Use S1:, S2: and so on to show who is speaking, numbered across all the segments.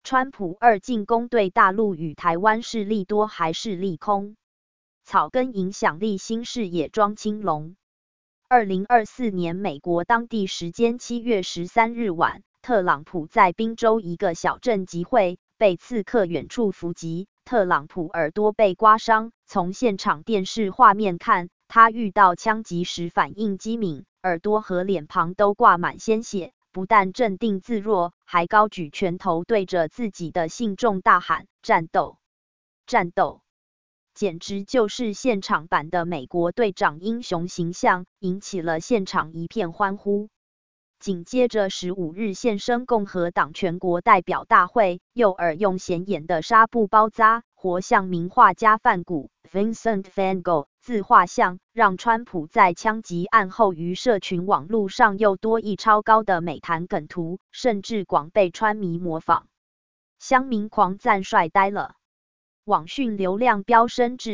S1: 川普二进攻对大陆与台湾是利多还是利空？草根影响力新视野装青龙。2024年美国当地时间7月13日晚，特朗普在宾州一个小镇集会，被刺客远处伏击，特朗普耳朵被刮伤。从现场电视画面看，他遇到枪击时反应机敏，耳朵和脸庞都挂满鲜血。不但镇定自若，还高举拳头对着自己的信众大喊：“战斗！战斗！”简直就是现场版的美国队长英雄形象，引起了现场一片欢呼。紧接着15日现身共和党全国代表大会，右耳用显眼的纱布包扎，活像名画家梵谷 Vincent van Gogh 自画像，让川普在枪击案后于社群网络上又多一超高的美谈梗图，甚至广被川迷模仿。乡民狂赞帅呆了。网讯流量飙升至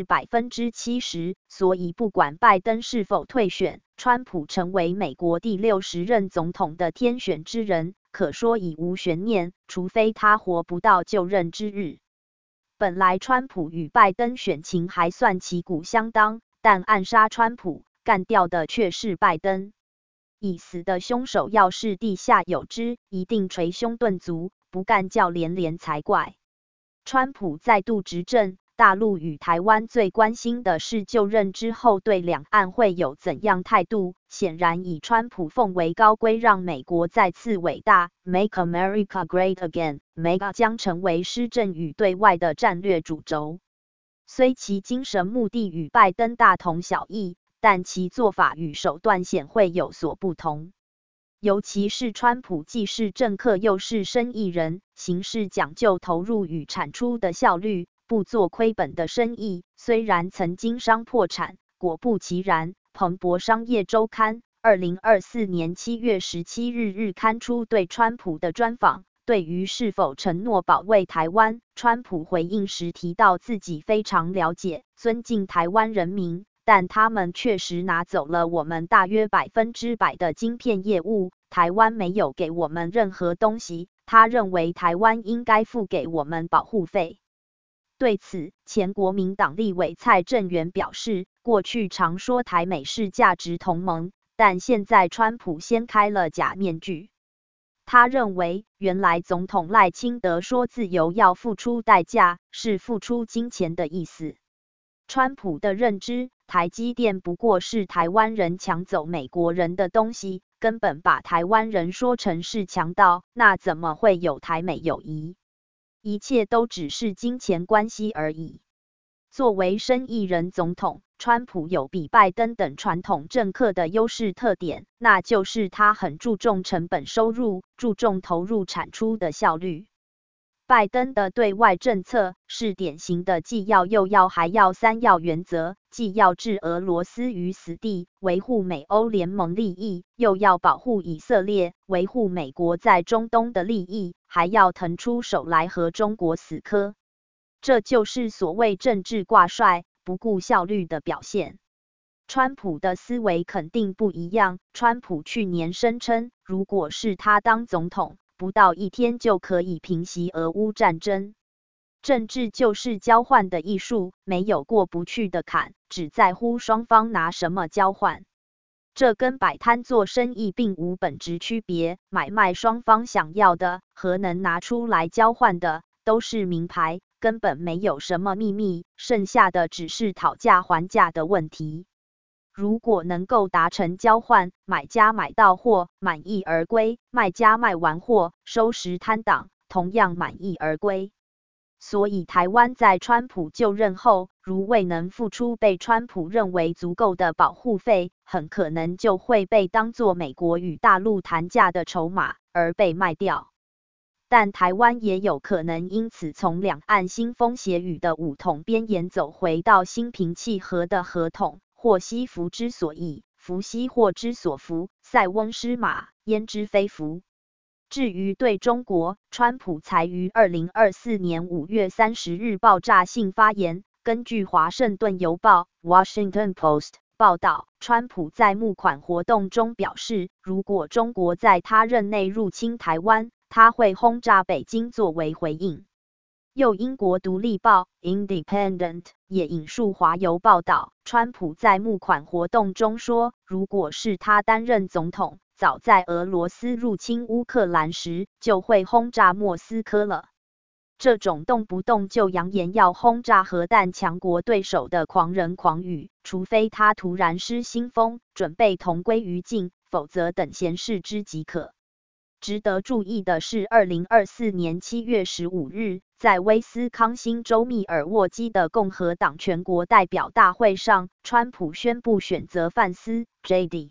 S1: 70%，所以不管拜登是否退选，川普成为美国第60任总统的天选之人，可说已无悬念，除非他活不到就任之日。本来川普与拜登选情还算旗鼓相当，但暗杀川普，干掉的却是拜登。已死的凶手要是地下有知，一定捶胸顿足，不干叫连连才怪。川普再度执政，大陆与台湾最关心的是就任之后对两岸会有怎样态度。显然以川普奉为高规，让美国再次伟大 ，Make America Great Again，Make 将成为施政与对外的战略主轴。虽其精神目的与拜登大同小异，但其做法与手段显会有所不同。尤其是川普既是政客又是生意人，行事讲究投入与产出的效率，不做亏本的生意。虽然曾经商破产，果不其然，彭博商业周刊2024年7月17日日刊出对川普的专访。对于是否承诺保卫台湾，川普回应时提到自己非常了解、尊敬台湾人民。但他们确实拿走了我们大约100%的晶片业务，台湾没有给我们任何东西，他认为台湾应该付给我们保护费。对此，前国民党立委蔡正元表示，过去常说台美是价值同盟，但现在川普掀开了假面具。他认为，原来总统赖清德说自由要付出代价，是付出金钱的意思。川普的认知，台积电不过是台湾人抢走美国人的东西，根本把台湾人说成是强盗，那怎么会有台美友谊？一切都只是金钱关系而已。作为生意人总统，川普有比拜登等传统政客的优势特点，那就是他很注重成本收入，注重投入产出的效率。拜登的对外政策是典型的既要又要还要三要原则，既要置俄罗斯于死地，维护美欧联盟利益，又要保护以色列，维护美国在中东的利益，还要腾出手来和中国死磕。这就是所谓政治挂帅，不顾效率的表现。川普的思维肯定不一样。川普去年声称，如果是他当总统，不到1天就可以平息俄乌战争。政治就是交换的艺术，没有过不去的坎，只在乎双方拿什么交换。这跟摆摊做生意并无本质区别，买卖双方想要的和能拿出来交换的都是名牌，根本没有什么秘密，剩下的只是讨价还价的问题。如果能够达成交换，买家买到货，满意而归，卖家卖完货，收拾摊档，同样满意而归。所以台湾在川普就任后，如未能付出被川普认为足够的保护费，很可能就会被当作美国与大陆谈价的筹码，而被卖掉。但台湾也有可能因此从两岸腥风血雨的武统边沿走回到心平气和的和统。祸兮福之所倚，福兮祸之所伏，塞翁失马，焉知非福。至于对中国，川普才于2024年5月30日爆炸性发言。根据华盛顿邮报 （Washington Post） 报道，川普在募款活动中表示，如果中国在他任内入侵台湾， 他会轰炸北京作为回应。又英国独立报 Independent 也引述华邮报道，川普在募款活动中说，如果是他担任总统，早在俄罗斯入侵乌克兰时就会轰炸莫斯科了。这种动不动就扬言要轰炸核弹强国对手的狂人狂语，除非他突然失心疯，准备同归于尽，否则等闲视之即可。值得注意的是，2024年7月15日，在威斯康星州密尔沃基的共和党全国代表大会上，川普宣布选择范斯 J.D.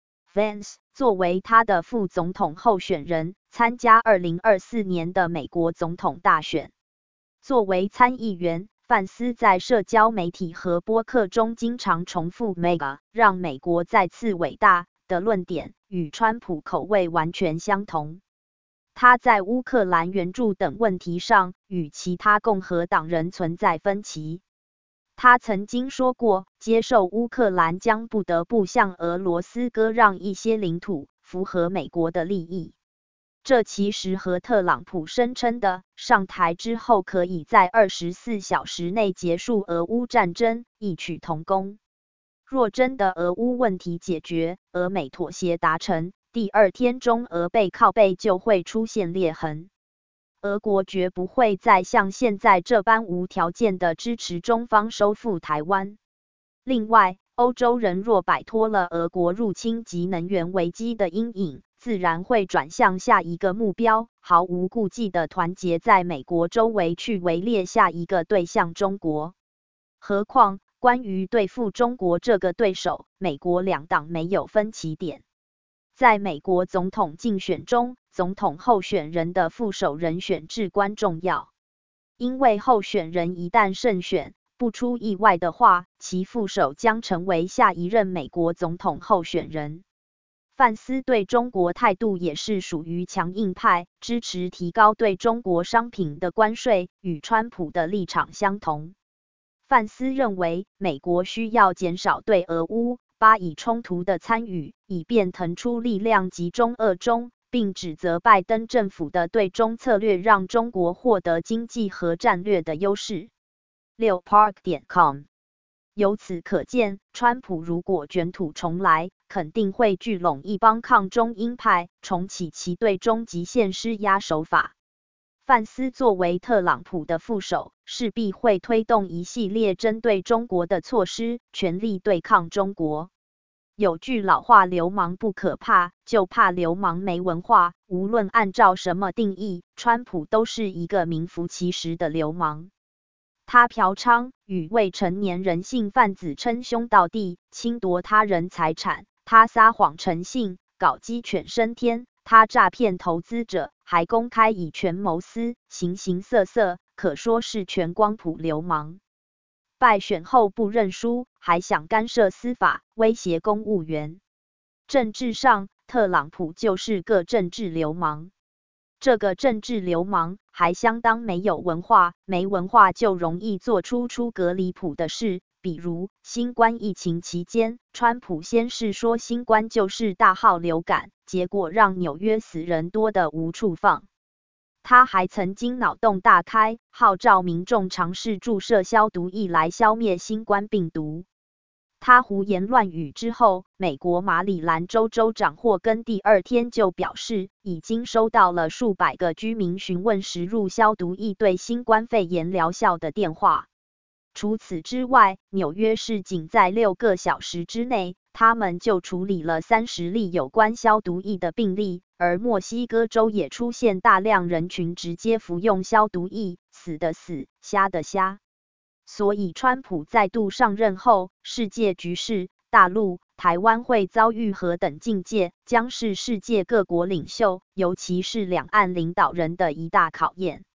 S1: Vance 作为他的副总统候选人，参加2024年的美国总统大选。作为参议员，范斯在社交媒体和播客中经常重复 “Mega 让美国再次伟大”的论点，与川普口味完全相同。他在乌克兰援助等问题上与其他共和党人存在分歧。他曾经说过，接受乌克兰将不得不向俄罗斯割让一些领土，符合美国的利益。这其实和特朗普声称的上台之后可以在24小时内结束俄乌战争异曲同工。若真的俄乌问题解决，俄美妥协达成，第二天中俄背靠背就会出现裂痕。俄国绝不会再像现在这般无条件的支持中方收复台湾。另外，欧洲人若摆脱了俄国入侵及能源危机的阴影，自然会转向下一个目标，毫无顾忌地团结在美国周围去围猎下一个对象中国。何况，关于对付中国这个对手，美国两党没有分歧点。在美国总统竞选中，总统候选人的副手人选至关重要，因为候选人一旦胜选，不出意外的话，其副手将成为下一任美国总统候选人。范斯对中国态度也是属于强硬派，支持提高对中国商品的关税，与川普的立场相同。范斯认为，美国需要减少对俄乌、巴以冲突的参与，以便腾出力量集中俄中，并指责拜登政府的对中策略让中国获得经济和战略的优势。6park.com 由此可见，川普如果卷土重来，肯定会聚拢一帮抗中鹰派，重启其对中极限施压手法。范斯作为特朗普的副手，势必会推动一系列针对中国的措施，全力对抗中国。有句老话，流氓不可怕，就怕流氓没文化。无论按照什么定义，川普都是一个名副其实的流氓。他嫖娼，与未成年人性贩子称兄道弟，侵夺他人财产；他撒谎成性，搞鸡犬升天；他诈骗投资者，还公开以权谋私，形形色色，可说是全光谱流氓。败选后不认输，还想干涉司法，威胁公务员。政治上，特朗普就是个政治流氓。这个政治流氓还相当没有文化，没文化就容易做出出格离谱的事，比如新冠疫情期间，川普先是说新冠就是大号流感，结果让纽约死人多得无处放。他还曾经脑洞大开，号召民众尝试注射消毒液来消灭新冠病毒。他胡言乱语之后，美国马里兰州州长霍根第二天就表示，已经收到了数百个居民询问食入消毒液对新冠肺炎疗效的电话。除此之外，纽约市仅在6个小时之内，他们就处理了30例有关消毒液的病例，而墨西哥州也出现大量人群直接服用消毒液，死的死，瞎的瞎。所以川普再度上任后，世界局势、大陆、台湾会遭遇何等境界，将是世界各国领袖，尤其是两岸领导人的一大考验。